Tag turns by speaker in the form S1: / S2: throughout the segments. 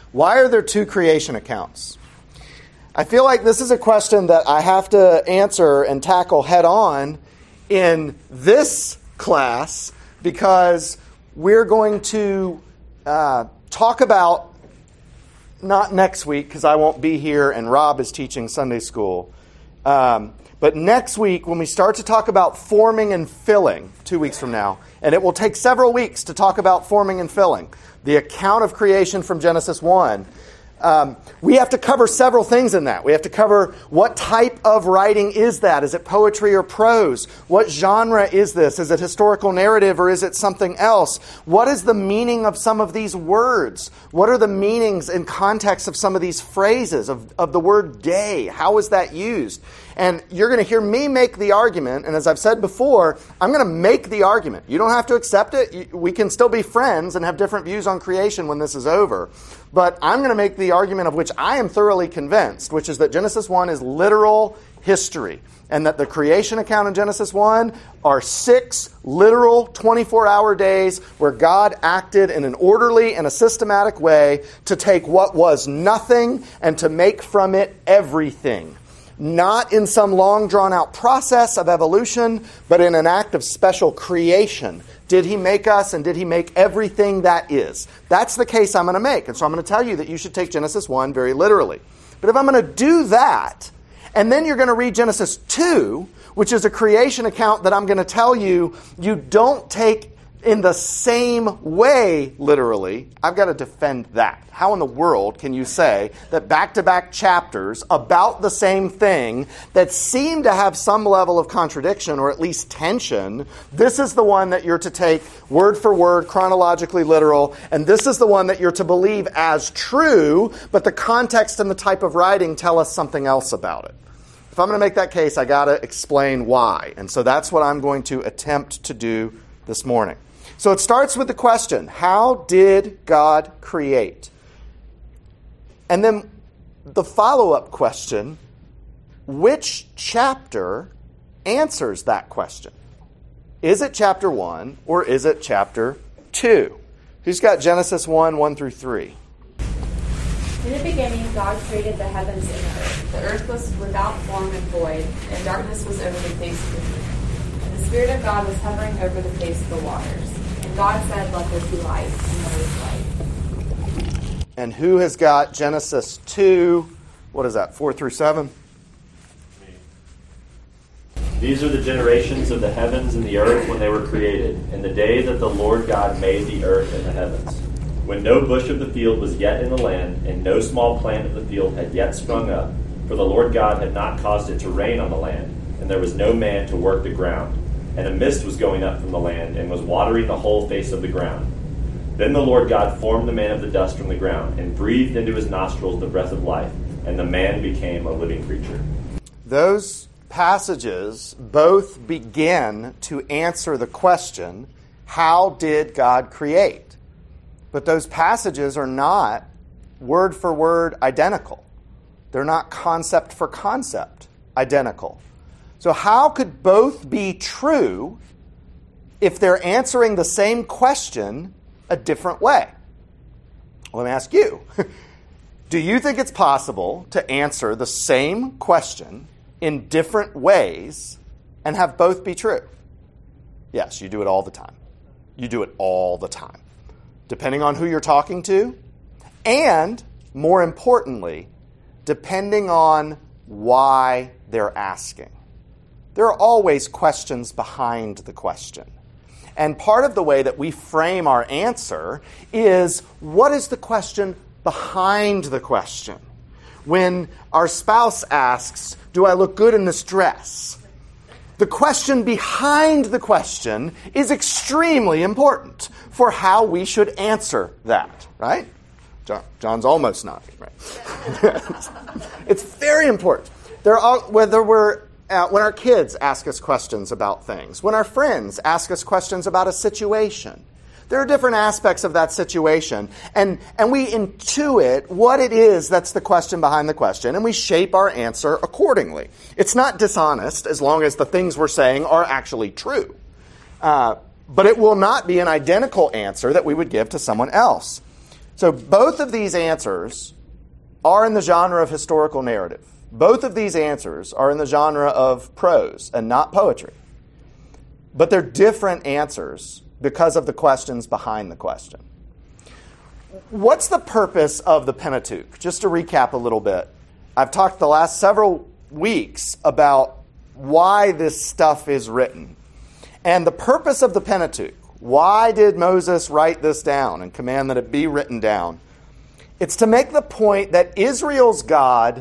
S1: Why are there two creation accounts? I feel like this is a question that I have to answer and tackle head on in this class because we're going to talk about, not next week because I won't be here and Rob is teaching Sunday school, but next week when we start to talk about forming and filling, 2 weeks from now, and it will take several weeks to talk about forming and filling, the account of creation from Genesis 1, we have to cover several things in that. We have to cover what type of writing is that? Is it poetry or prose? What genre is this? Is it historical narrative or is it something else? What is the meaning of some of these words? What are the meanings in context of some of these phrases of the word day? How is that used? And you're going to hear me make the argument, and as I've said before, I'm going to make the argument. You don't have to accept it. We can still be friends and have different views on creation when this is over. But I'm going to make the argument of which I am thoroughly convinced, which is that Genesis 1 is literal history, and that the creation account in Genesis 1 are 6 literal 24-hour days where God acted in an orderly and a systematic way to take what was nothing and to make from it everything. Not in some long drawn-out process of evolution, but in an act of special creation. Did he make us and did he make everything that is? That's the case I'm going to make. And so I'm going to tell you that you should take Genesis 1 very literally. But if I'm going to do that, and then you're going to read Genesis 2, which is a creation account that I'm going to tell you you don't take in the same way literally, I've got to defend that. How in the world can you say that back-to-back chapters about the same thing that seem to have some level of contradiction or at least tension, this is the one that you're to take word for word, chronologically literal, and this is the one that you're to believe as true, but the context and the type of writing tell us something else about it? If I'm going to make that case, I got to explain why. And so that's what I'm going to attempt to do this morning. So it starts with the question, how did God create? And then the follow-up question, which chapter answers that question? Is it chapter 1 or is it chapter 2? Who's got Genesis 1 through 3?
S2: In the beginning, God created the heavens and the earth. The earth was without form and void, and darkness was over the face of the deep. And the Spirit of God was hovering over the face of the waters. And God said, "Let there be light," and there was light.
S1: And who has got Genesis 2, 4 through 7?
S3: These are the generations of the heavens and the earth when they were created, in the day that the Lord God made the earth and the heavens. When no bush of the field was yet in the land, and no small plant of the field had yet sprung up, for the Lord God had not caused it to rain on the land, and there was no man to work the ground. And a mist was going up from the land, and was watering the whole face of the ground. Then the Lord God formed the man of the dust from the ground, and breathed into his nostrils the breath of life, and the man became a living creature.
S1: Those passages both begin to answer the question, how did God create? But those passages are not word for word identical. They're not concept for concept identical. So how could both be true if they're answering the same question a different way? Let me ask you. Do you think it's possible to answer the same question in different ways and have both be true? Yes, you do it all the time. You do it all the time. Depending on who you're talking to, and more importantly, depending on why they're asking. There are always questions behind the question. And part of the way that we frame our answer is, what is the question behind the question? When our spouse asks, do I look good in this dress? The question behind the question is extremely important for how we should answer that, right? John's almost nodding, right? It's very important. When our kids ask us questions about things, when our friends ask us questions about a situation, there are different aspects of that situation, and we intuit what it is that's the question behind the question, and we shape our answer accordingly. It's not dishonest as long as the things we're saying are actually true. But it will not be an identical answer that we would give to someone else. So both of these answers are in the genre of historical narrative. Both of these answers are in the genre of prose and not poetry. But they're different answers because of the questions behind the question. What's the purpose of the Pentateuch? Just to recap a little bit. I've talked the last several weeks about why this stuff is written. And the purpose of the Pentateuch, why did Moses write this down and command that it be written down? It's to make the point that Israel's God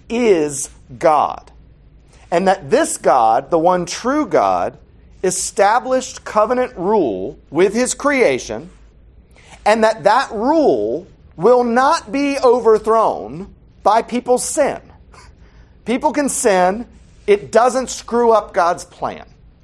S1: is God. And that this God, the one true God, established covenant rule with his creation, and that rule will not be overthrown by people's sin. People can sin. It doesn't screw up God's plan.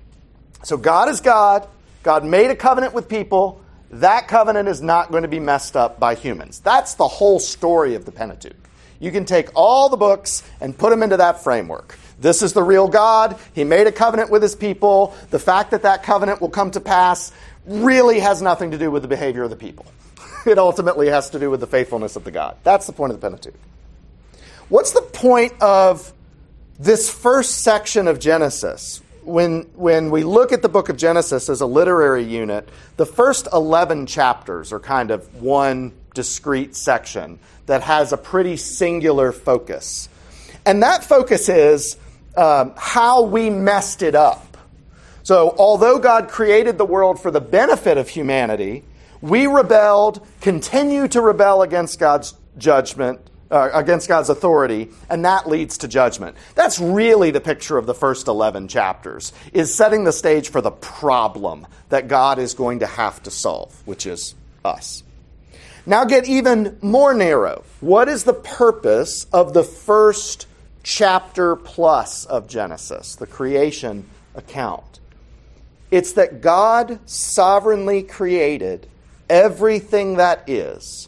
S1: So God is God. God made a covenant with people. That covenant is not going to be messed up by humans. That's the whole story of the Pentateuch. You can take all the books and put them into that framework. This is the real God. He made a covenant with his people. The fact that that covenant will come to pass really has nothing to do with the behavior of the people. It ultimately has to do with the faithfulness of the God. That's the point of the Pentateuch. What's the point of this first section of Genesis? When we look at the book of Genesis as a literary unit, the first 11 chapters are kind of one discrete section that has a pretty singular focus. And that focus is how we messed it up. So although God created the world for the benefit of humanity, we rebelled, continue to rebel against God's judgment, against God's authority, and that leads to judgment. That's really the picture of the first 11 chapters, is setting the stage for the problem that God is going to have to solve, which is us. Now get even more narrow. What is the purpose of the first chapter plus of Genesis, the creation account? It's that God sovereignly created everything that is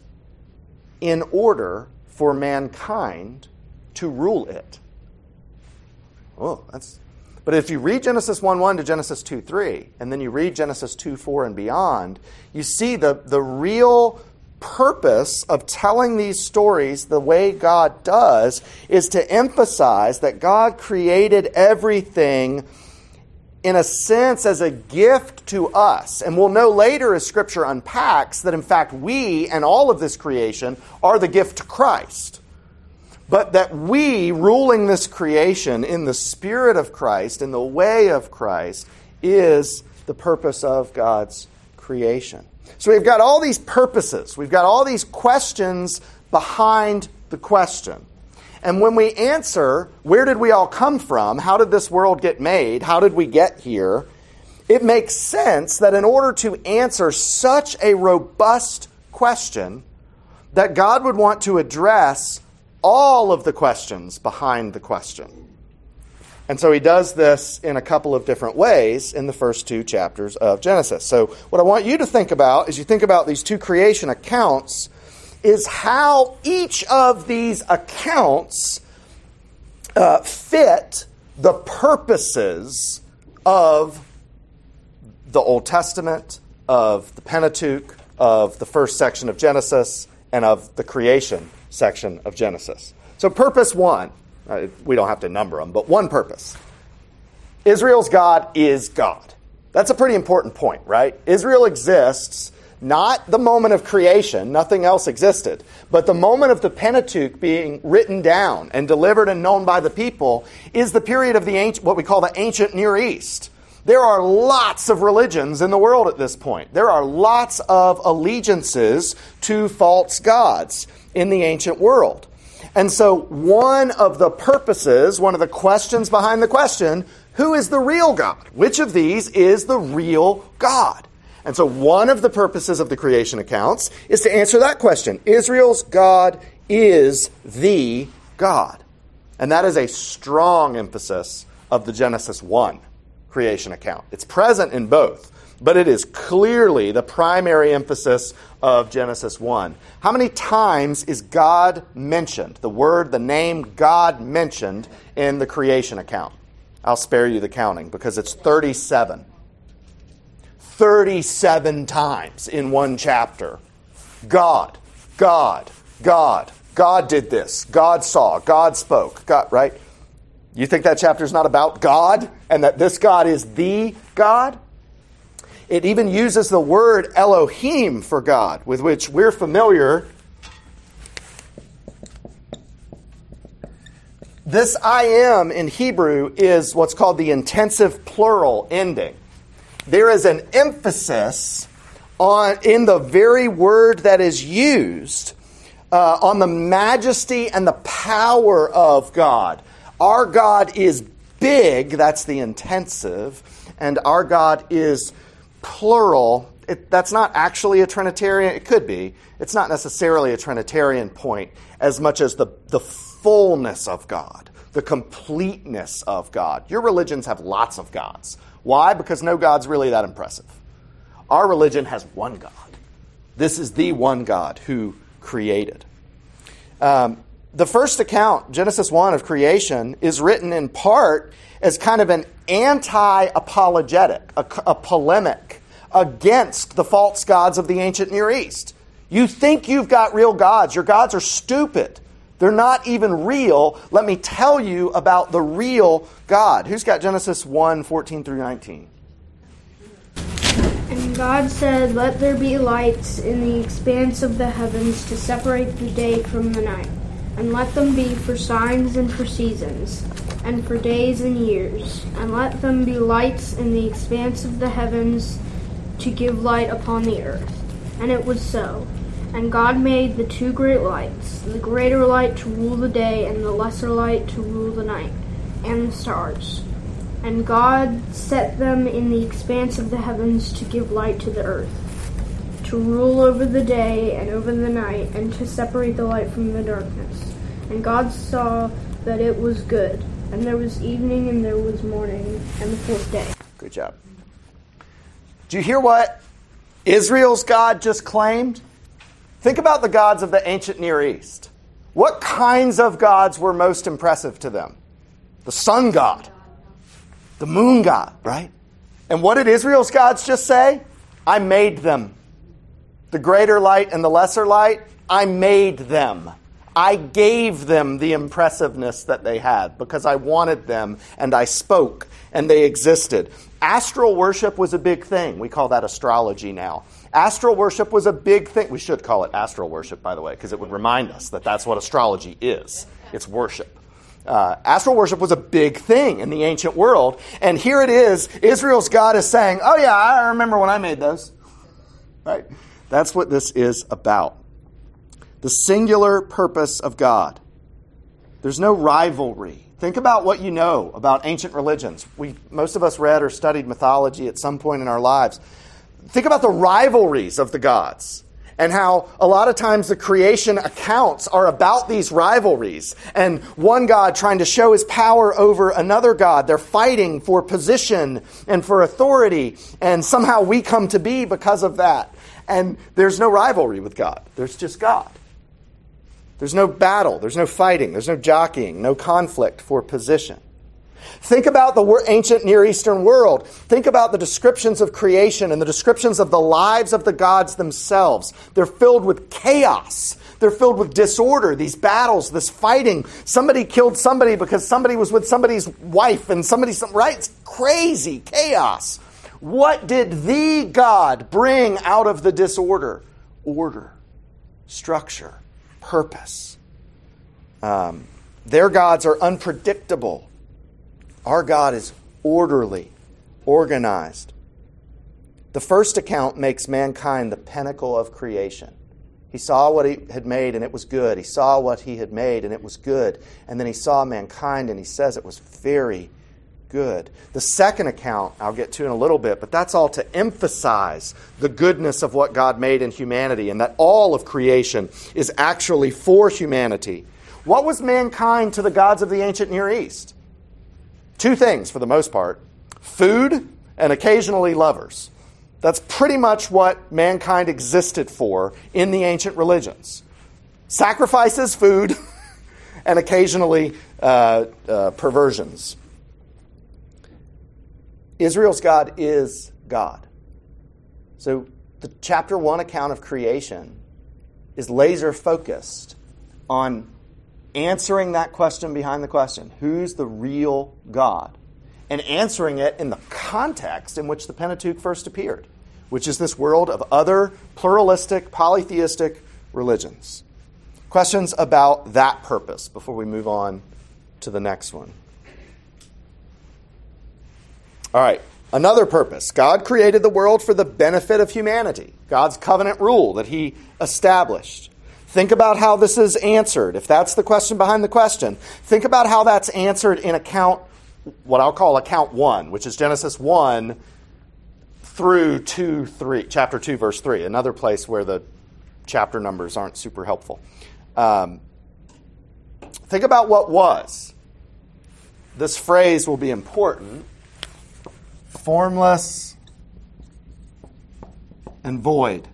S1: in order for mankind to rule it. But if you read Genesis 1:1 to Genesis 2:3, and then you read Genesis 2:4 and beyond, you see the real purpose of telling these stories the way God does is to emphasize that God created everything in a sense as a gift to us. And we'll know later as Scripture unpacks that in fact we and all of this creation are the gift to Christ. But that we, ruling this creation in the Spirit of Christ, in the way of Christ, is the purpose of God's creation. So we've got all these purposes. We've got all these questions behind the question. And when we answer, where did we all come from? How did this world get made? How did we get here? It makes sense that in order to answer such a robust question, that God would want to address all of the questions behind the question. And so he does this in a couple of different ways in the first two chapters of Genesis. So what I want you to think about as you think about these two creation accounts is how each of these accounts fit the purposes of the Old Testament, of the Pentateuch, of the first section of Genesis, and of the creation section of Genesis. So purpose one, we don't have to number them, but one purpose. Israel's God is God. That's a pretty important point, right? Israel exists not the moment of creation, nothing else existed, but the moment of the Pentateuch being written down and delivered and known by the people is the period of the what we call the ancient Near East. There are lots of religions in the world at this point. There are lots of allegiances to false gods in the ancient world. And so one of the purposes, one of the questions behind the question, who is the real God? Which of these is the real God? And so one of the purposes of the creation accounts is to answer that question. Israel's God is the God. And that is a strong emphasis of the Genesis 1 creation account. It's present in both, but it is clearly the primary emphasis of Genesis 1. How many times is God mentioned, the name God mentioned in the creation account? I'll spare you the counting because it's 37. 37 times in one chapter. God. God did this. God saw. God spoke. God, right? You think that chapter is not about God and that this God is the God? It even uses the word Elohim for God, with which we're familiar. This I am in Hebrew is what's called the intensive plural ending. There is an emphasis in the very word that is used on the majesty and the power of God. Our God is big, that's the intensive, and our God is plural. That's not actually a Trinitarian. It could be. It's not necessarily a Trinitarian point as much as the fullness of God, the completeness of God. Your religions have lots of gods. Why? Because no God's really that impressive. Our religion has one God. This is the one God who created. The first account, Genesis 1 of creation, is written in part as kind of an anti-apologetic, a polemic against the false gods of the ancient Near East. You think you've got real gods. Your gods are stupid. They're not even real. Let me tell you about the real God. Who's got Genesis 1, 14 through 19?
S4: And God said, "Let there be lights in the expanse of the heavens to separate the day from the night, and let them be for signs and for seasons, and for days and years. And let them be lights in the expanse of the heavens to give light upon the earth." And it was so. And God made the two great lights, the greater light to rule the day, and the lesser light to rule the night, and the stars. And God set them in the expanse of the heavens to give light to the earth, to rule over the day and over the night, and to separate the light from the darkness. And God saw that it was good. And there was evening and there was morning, and the fourth day.
S1: Good job. Do you hear what Israel's God just claimed? Think about the gods of the ancient Near East. What kinds of gods were most impressive to them? The sun god, the moon god, right? And what did Israel's gods just say? I made them. The greater light and the lesser light, I made them. I gave them the impressiveness that they had because I wanted them and I spoke and they existed. Astral worship was a big thing. We call that astrology now. Astral worship was a big thing. We should call it astral worship, by the way, because it would remind us that that's what astrology is. It's worship. Astral worship was a big thing in the ancient world. And here it is. Israel's God is saying, oh yeah, I remember when I made those. Right? That's what this is about. The singular purpose of God. There's no rivalry. Think about what you know about ancient religions. Most of us read or studied mythology at some point in our lives. Think about the rivalries of the gods and how a lot of times the creation accounts are about these rivalries and one God trying to show his power over another God. They're fighting for position and for authority, and somehow we come to be because of that. And there's no rivalry with God. There's just God. There's no battle. There's no fighting. There's no jockeying. No conflict for position. Think about the ancient Near Eastern world. Think about the descriptions of creation and the descriptions of the lives of the gods themselves. They're filled with chaos. They're filled with disorder, these battles, this fighting. Somebody killed somebody because somebody was with somebody's wife and right? It's crazy chaos. What did the God bring out of the disorder? Order, structure, purpose. Their gods are unpredictable. Our God is orderly, organized. The first account makes mankind the pinnacle of creation. He saw what he had made and it was good. He saw what he had made and it was good. And then he saw mankind and he says it was very good. The second account I'll get to in a little bit, but that's all to emphasize the goodness of what God made in humanity and that all of creation is actually for humanity. What was mankind to the gods of the ancient Near East? Two things for the most part: food and occasionally lovers. That's pretty much what mankind existed for in the ancient religions. Sacrifices, food, and occasionally perversions. Israel's God is God. So the chapter 1 account of creation is laser focused on answering that question behind the question. Who's the real God? And answering it in the context in which the Pentateuch first appeared, which is this world of other pluralistic, polytheistic religions. Questions about that purpose before we move on to the next one. All right, another purpose. God created the world for the benefit of humanity. God's covenant rule that he established. Think about how this is answered. If that's the question behind the question, think about how that's answered in what I'll call account 1, which is Genesis 1 through chapter 2, verse 3, another place where the chapter numbers aren't super helpful. Think about what was. This phrase will be important. Formless and void.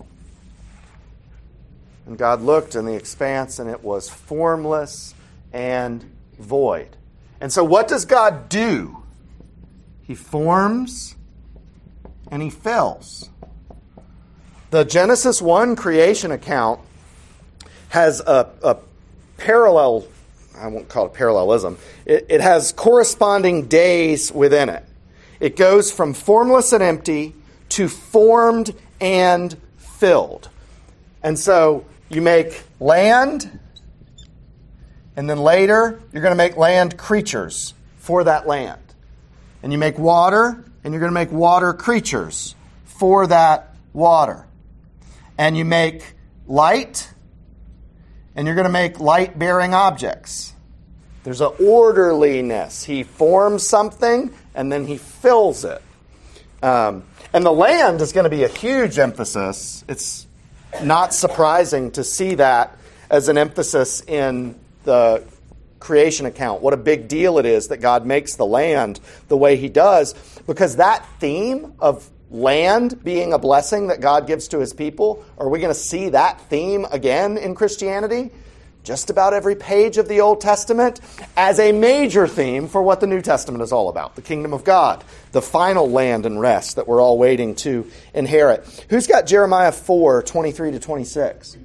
S1: And God looked in the expanse, and it was formless and void. And so what does God do? He forms and he fills. The Genesis 1 creation account has a parallel, I won't call it parallelism. It has corresponding days within it. It goes from formless and empty to formed and filled. And so you make land, and then later you're going to make land creatures for that land. And you make water, and you're going to make water creatures for that water. And you make light, and you're going to make light-bearing objects. There's an orderliness. He forms something, and then he fills it. And the land is going to be a huge emphasis. It's not surprising to see that as an emphasis in the creation account. What a big deal it is that God makes the land the way he does, because that theme of land being a blessing that God gives to his people, are we going to see that theme again in Christianity? Just about every page of the Old Testament as a major theme for what the New Testament is all about, the kingdom of God, the final land and rest that we're all waiting to inherit. Who's got Jeremiah 4, 23 to 26?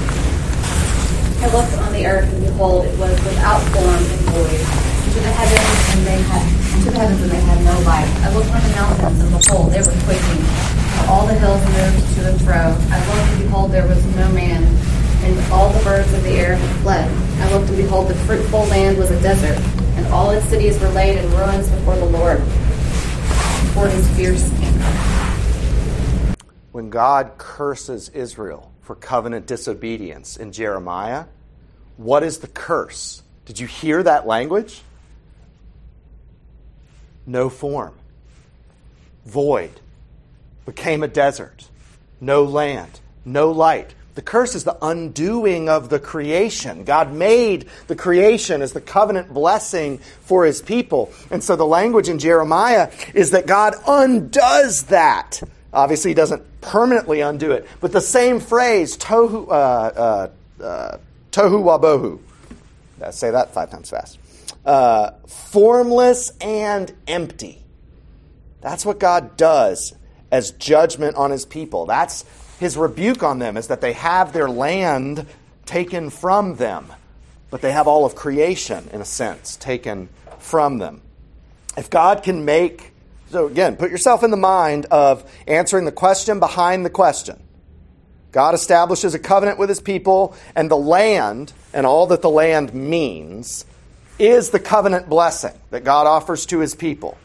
S2: I looked on the earth, and behold, it was without form and void. To the heavens, and they had no light. I looked on the mountains, and behold, they were quaking. And all the hills moved to and fro. I looked, and behold, there was no man. And all the birds of the air had fled. I looked, and behold, the fruitful land was a desert, and all its cities were laid in ruins before the Lord, before his fierce anger.
S1: When God curses Israel for covenant disobedience in Jeremiah, what is the curse? Did you hear that language? No form. Void. Became a desert. No land. No light. The curse is the undoing of the creation. God made the creation as the covenant blessing for his people. And so the language in Jeremiah is that God undoes that. Obviously, he doesn't permanently undo it. But the same phrase, tohu wabohu. Say that 5 times fast. Formless and empty. That's what God does as judgment on his people. That's his rebuke on them, is that they have their land taken from them. But they have all of creation, in a sense, taken from them. If God can make... So again, put yourself in the mind of answering the question behind the question. God establishes a covenant with his people, and the land, and all that the land means, is the covenant blessing that God offers to his people.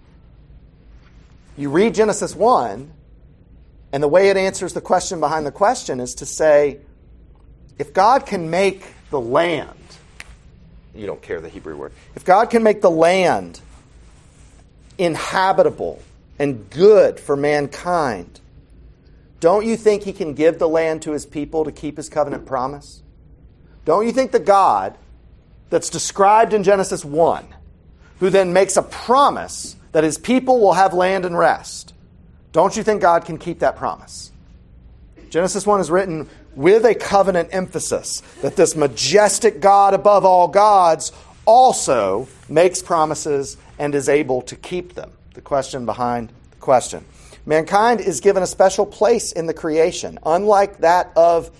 S1: You read Genesis 1, and the way it answers the question behind the question is to say, if God can make the land, you don't care the Hebrew word, if God can make the land inhabitable and good for mankind, don't you think he can give the land to his people to keep his covenant promise? Don't you think the God that's described in Genesis 1, who then makes a promise that his people will have land and rest, don't you think God can keep that promise? Genesis 1 is written with a covenant emphasis that this majestic God above all gods also makes promises and is able to keep them. The question behind the question. Mankind is given a special place in the creation, unlike that of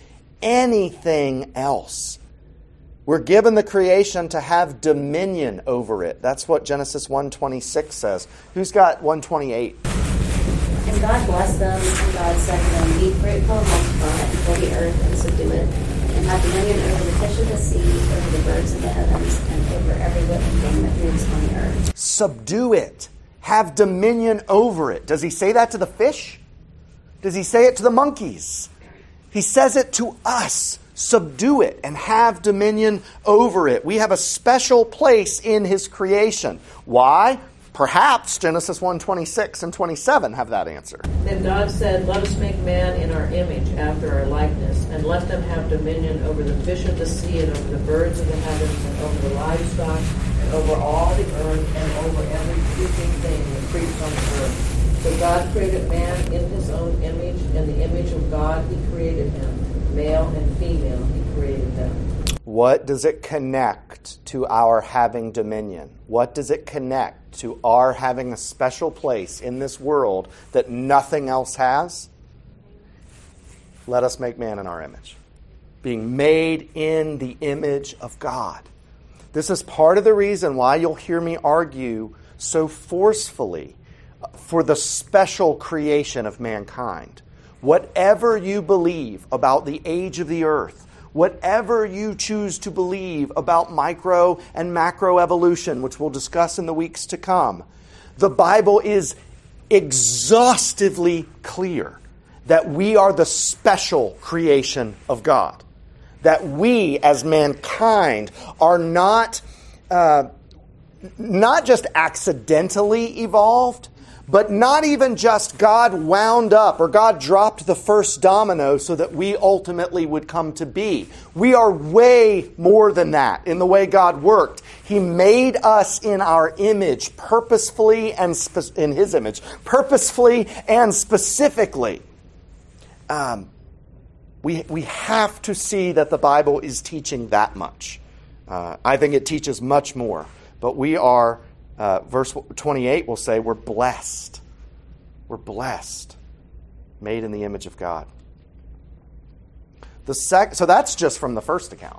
S1: anything else. We're given the creation to have dominion over it. That's what Genesis 1:26 says. Who's got 1:28?
S5: And God blessed them, and God said to them, Be fruitful and multiply, and fill the earth and subdue it, and have dominion over the fish of the sea, over the birds of the heavens, and over every living thing that moves on the earth.
S1: Subdue it. Have dominion over it. Does he say that to the fish? Does he say it to the monkeys? He says it to us. Subdue it and have dominion over it. We have a special place in his creation. Why? Perhaps Genesis 1:26 and 27 have that answer.
S6: Then God said, Let us make man in our image, after our likeness, and let them have dominion over the fish of the sea, and over the birds of the heavens, and over the livestock, and over all the earth, and over every creeping thing that creeps on the earth. So God created man in his own image. In the image of God he created him. Male and female he created them.
S1: What does it connect to our having dominion? What does it connect to our having a special place in this world that nothing else has? Let us make man in our image. Being made in the image of God. This is part of the reason why you'll hear me argue so forcefully for the special creation of mankind. Whatever you believe about the age of the earth, whatever you choose to believe about micro and macro evolution, which we'll discuss in the weeks to come, the Bible is exhaustively clear that we are the special creation of God. That we, as mankind, are not just accidentally evolved, but not even just God wound up or God dropped the first domino so that we ultimately would come to be. We are way more than that in the way God worked. He made us in our image purposefully and in His image, purposefully and specifically. We have to see that the Bible is teaching that much. I think it teaches much more. But we are, verse 28 will say, we're blessed. We're blessed. Made in the image of God. So that's just from the first account.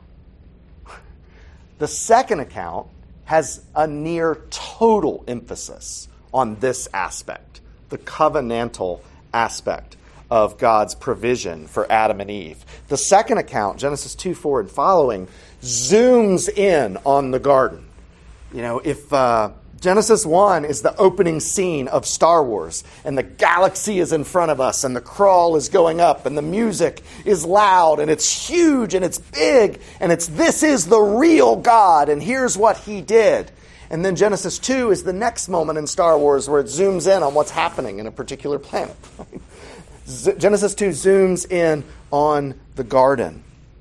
S1: The second account has a near total emphasis on this aspect, the covenantal aspect of God's provision for Adam and Eve. The second account, Genesis 2:4 and following, zooms in on the garden. You know, if Genesis 1 is the opening scene of Star Wars, and the galaxy is in front of us, and the crawl is going up, and the music is loud, and it's huge, and it's big, and this is the real God, and here's what He did. And then Genesis 2 is the next moment in Star Wars where it zooms in on what's happening in a particular planet. Genesis 2 zooms in on the garden.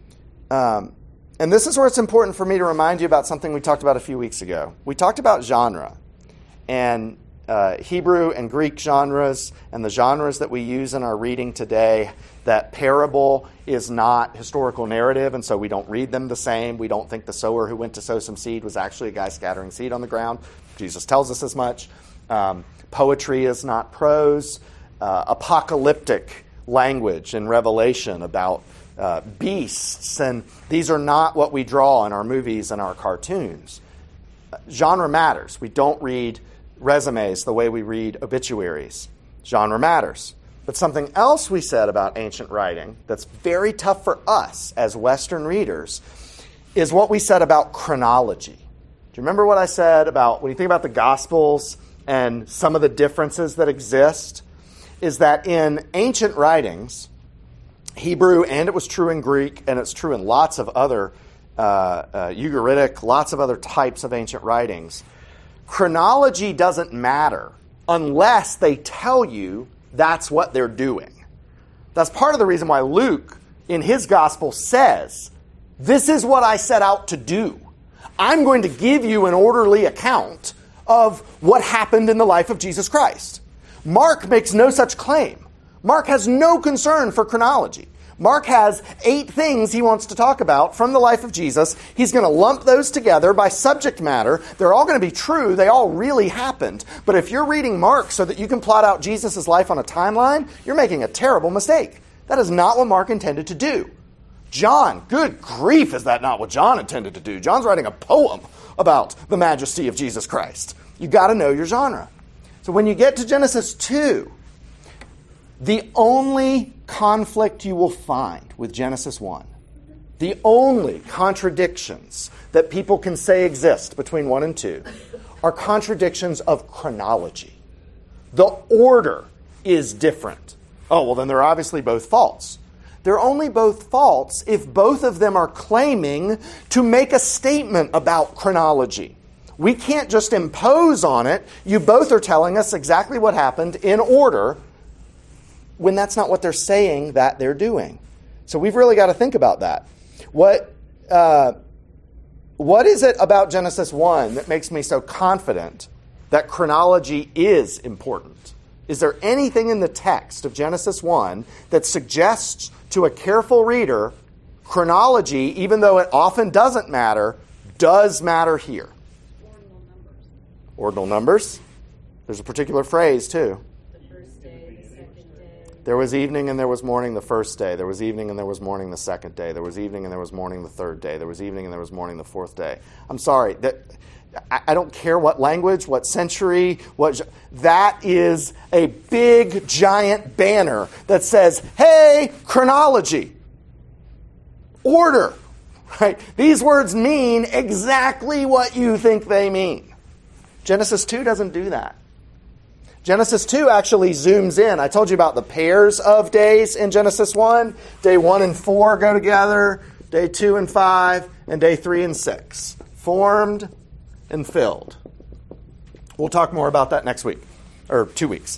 S1: And this is where it's important for me to remind you about something we talked about a few weeks ago. We talked about genre and Hebrew and Greek genres and the genres that we use in our reading today, that parable is not historical narrative, and so we don't read them the same. We don't think the sower who went to sow some seed was actually a guy scattering seed on the ground. Jesus tells us as much. Poetry is not prose. Apocalyptic language in Revelation about beasts, and these are not what we draw in our movies and our cartoons. Genre matters. We don't read resumes the way we read obituaries. Genre matters. But something else we said about ancient writing that's very tough for us as Western readers is what we said about chronology. Do you remember what I said about when you think about the Gospels and some of the differences that exist? Is that in ancient writings, Hebrew, and it was true in Greek, and it's true in lots of other Ugaritic, lots of other types of ancient writings, chronology doesn't matter unless they tell you that's what they're doing. That's part of the reason why Luke, in his gospel, says, this is what I set out to do. I'm going to give you an orderly account of what happened in the life of Jesus Christ. Mark makes no such claim. Mark has no concern for chronology. Mark has 8 things he wants to talk about from the life of Jesus. He's going to lump those together by subject matter. They're all going to be true. They all really happened. But if you're reading Mark so that you can plot out Jesus' life on a timeline, you're making a terrible mistake. That is not what Mark intended to do. John, good grief, is that not what John intended to do? John's writing a poem about the majesty of Jesus Christ. You got to know your genre. So when you get to Genesis 2, the only conflict you will find with Genesis 1, the only contradictions that people can say exist between 1 and 2 are contradictions of chronology. The order is different. Oh, well, then they're obviously both false. They're only both false if both of them are claiming to make a statement about chronology. We can't just impose on it. You both are telling us exactly what happened in order when that's not what they're saying that they're doing. So we've really got to think about that. What is it about Genesis 1 that makes me so confident that chronology is important? Is there anything in the text of Genesis 1 that suggests to a careful reader chronology, even though it often doesn't matter, does matter here? Ordinal numbers. There's a particular phrase, too.
S6: The first day, the second day.
S1: There was evening and there was morning the first day. There was evening and there was morning the second day. There was evening and there was morning the third day. There was evening and there was morning the fourth day. I'm sorry. I don't care what language, what century, that is a big, giant banner that says, hey, chronology, order, right? These words mean exactly what you think they mean. Genesis 2 doesn't do that. Genesis 2 actually zooms in. I told you about the pairs of days in Genesis 1. Day 1 and 4 go together. Day 2 and 5. And day 3 and 6. Formed and filled. We'll talk more about that next week. Or 2 weeks.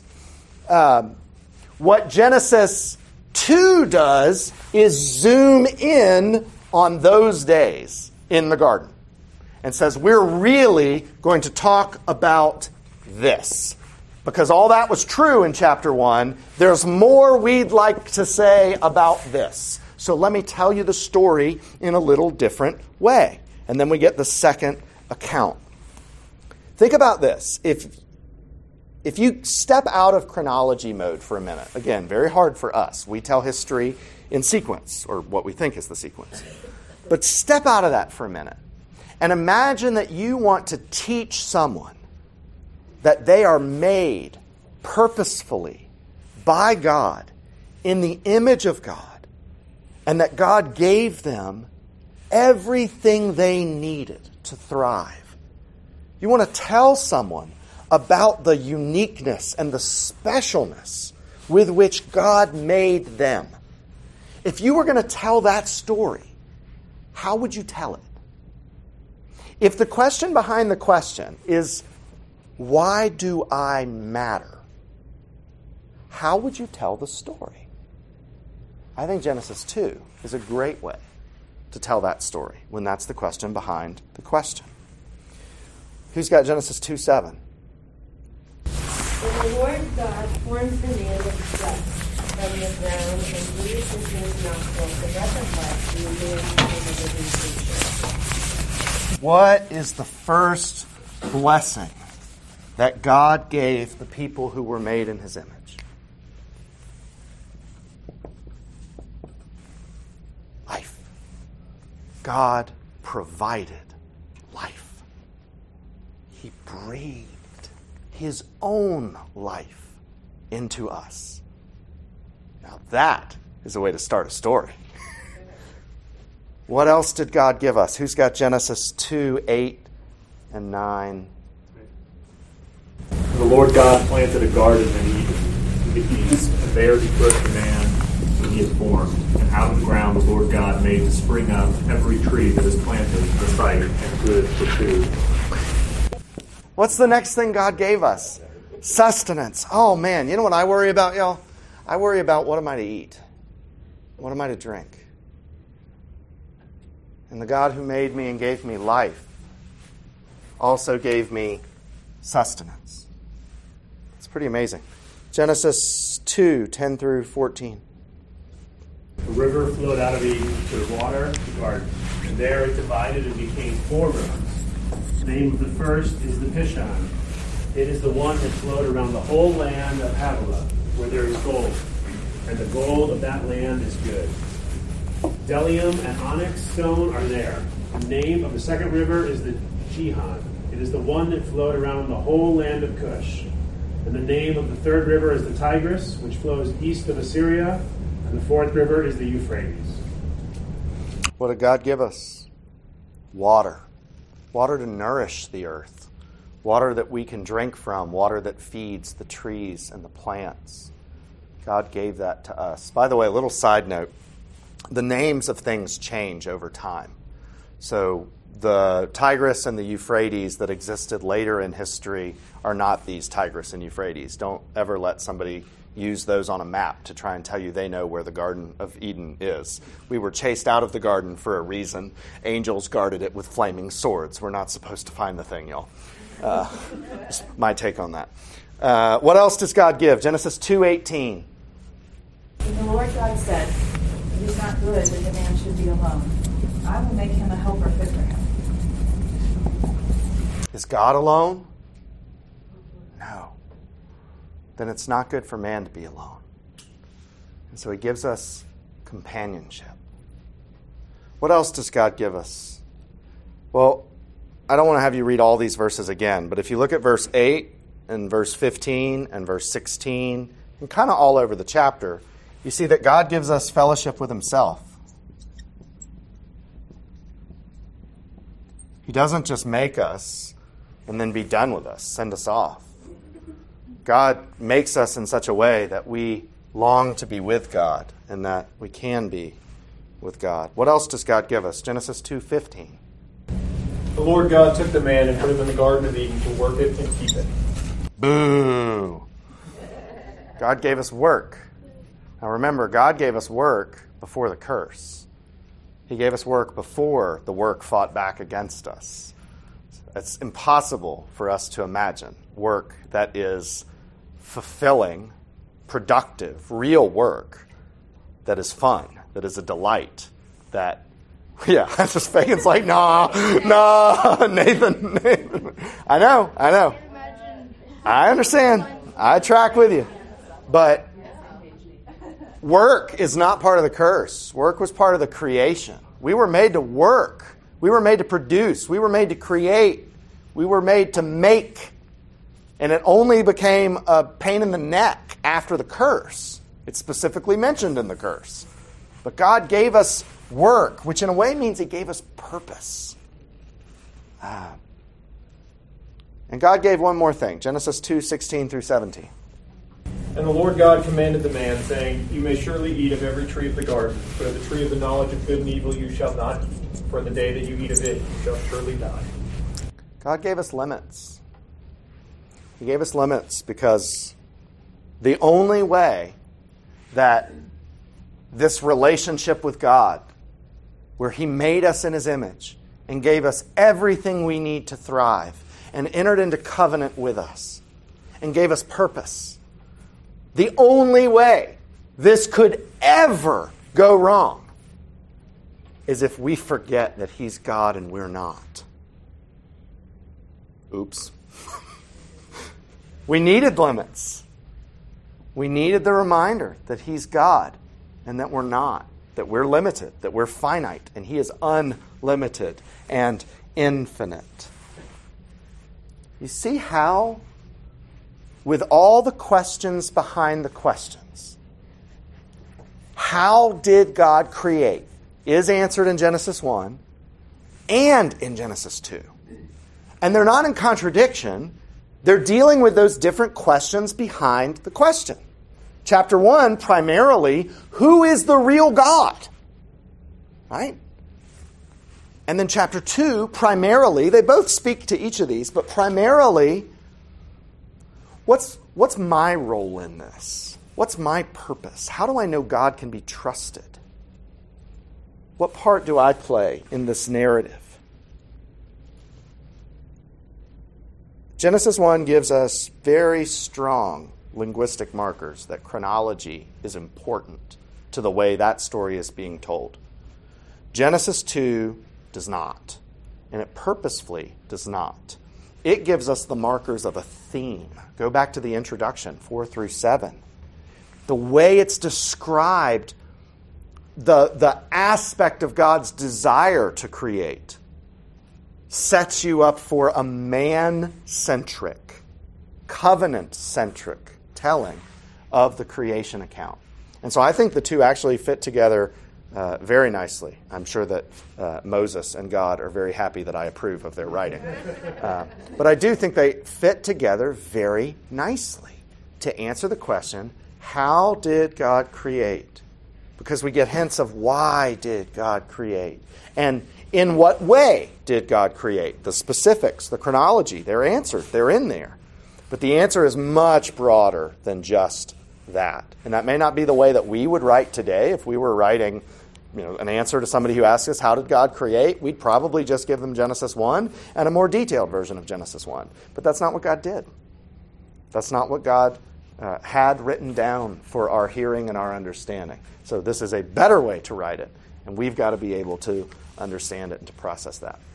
S1: What Genesis 2 does is zoom in on those days in the garden. And says, we're really going to talk about this. Because all that was true in chapter 1, there's more we'd like to say about this. So let me tell you the story in a little different way. And then we get the second account. Think about this. If you step out of chronology mode for a minute, again, very hard for us. We tell history in sequence, or what we think is the sequence. But step out of that for a minute. And imagine that you want to teach someone that they are made purposefully by God in the image of God, and that God gave them everything they needed to thrive. You want to tell someone about the uniqueness and the specialness with which God made them. If you were going to tell that story, how would you tell it? If the question behind the question is, why do I matter? How would you tell the story? I think Genesis 2 is a great way to tell that story when that's the question behind the question. Who's got Genesis 2:7?
S7: And the Lord God formed the man of dust from the ground and breathed into his nostrils the breath of life, and the man became a living creature.
S1: What is the first blessing that God gave the people who were made in His image? Life. God provided life. He breathed His own life into us. Now that is a way to start a story. What else did God give us? Who's got Genesis 2:8 and 9?
S3: The Lord God planted a garden in Eden, in the east, and there He put the man whom He had formed. And out of the ground the Lord God made to spring up every tree that is planted for sight and good for food.
S1: What's the next thing God gave us? Sustenance. Oh man, you know what I worry about, y'all? I worry about what am I to eat? What am I to drink? And the God who made me and gave me life also gave me sustenance. It's pretty amazing. Genesis 2:10 through 14.
S8: The river flowed out of Eden to water the garden, and there it divided and became 4 rivers. The name of the first is the Pishon. It is the one that flowed around the whole land of Havilah, where there is gold, and the gold of that land is good. Bdellium and onyx stone are there. The name of the second river is the Gihon. It is the one that flowed around the whole land of Cush. And the name of the third river is the Tigris, which flows east of Assyria. And the fourth river is the Euphrates.
S1: What did God give us? Water. Water to nourish the earth. Water that we can drink from. Water that feeds the trees and the plants. God gave that to us. By the way, a little side note. The names of things change over time. So the Tigris and the Euphrates that existed later in history are not these Tigris and Euphrates. Don't ever let somebody use those on a map to try and tell you they know where the Garden of Eden is. We were chased out of the garden for a reason. Angels guarded it with flaming swords. We're not supposed to find the thing, y'all. Just my take on that. What else does God give? Genesis 2:18.
S9: And the Lord God said, "It is not good that the man should be alone. I will make him a helper fit for him."
S1: Is God alone? No. Then it's not good for man to be alone. And so he gives us companionship. What else does God give us? Well, I don't want to have you read all these verses again, but if you look at verse 8 and verse 15 and verse 16, and kind of all over the chapter, you see that God gives us fellowship with himself. He doesn't just make us and then be done with us, send us off. God makes us in such a way that we long to be with God and that we can be with God. What else does God give us? Genesis 2:15.
S10: The Lord God took the man and put him in the Garden of Eden to work it and keep it.
S1: Boo! God gave us work. Now remember, God gave us work before the curse. He gave us work before the work fought back against us. It's impossible for us to imagine work that is fulfilling, productive, real work that is fun, that is a delight, that, yeah, just Fagan's like, nah, Nathan. I know. I understand. I track with you. But work is not part of the curse. Work was part of the creation. We were made to work. We were made to produce. We were made to create. We were made to make. And it only became a pain in the neck after the curse. It's specifically mentioned in the curse. But God gave us work, which in a way means he gave us purpose. And God gave one more thing. Genesis 2:16 through 17.
S10: And the Lord God commanded the man, saying, "You may surely eat of every tree of the garden, but of the tree of the knowledge of good and evil you shall not eat. For the day that you eat of it, you shall surely die."
S1: God gave us limits. He gave us limits because the only way that this relationship with God, where he made us in his image and gave us everything we need to thrive and entered into covenant with us and gave us purpose, the only way this could ever go wrong is if we forget that he's God and we're not. Oops. We needed limits. We needed the reminder that he's God and that we're not, that we're limited, that we're finite, and he is unlimited and infinite. You see how, with all the questions behind the questions, how did God create is answered in Genesis 1 and in Genesis 2. And they're not in contradiction. They're dealing with those different questions behind the question. Chapter 1, primarily, who is the real God? Right? And then chapter 2, primarily, they both speak to each of these, but primarily, what's my role in this? What's my purpose? How do I know God can be trusted? What part do I play in this narrative? Genesis 1 gives us very strong linguistic markers that chronology is important to the way that story is being told. Genesis 2 does not, and it purposefully does not. It gives us the markers of a theme. Go back to the introduction, 4 through 7. The way it's described the aspect of God's desire to create sets you up for a man-centric, covenant-centric telling of the creation account. And so I think the two actually fit together very nicely. I'm sure that Moses and God are very happy that I approve of their writing. But I do think they fit together very nicely to answer the question, how did God create? Because we get hints of why did God create? And in what way did God create? The specifics, the chronology, they're answered. They're in there. But the answer is much broader than just that. And that may not be the way that we would write today. If we were writing an answer to somebody who asks us, how did God create? We'd probably just give them Genesis 1 and a more detailed version of Genesis 1. But that's not what God did. That's not what God had written down for our hearing and our understanding. So this is a better way to write it, and we've got to be able to understand it and to process that.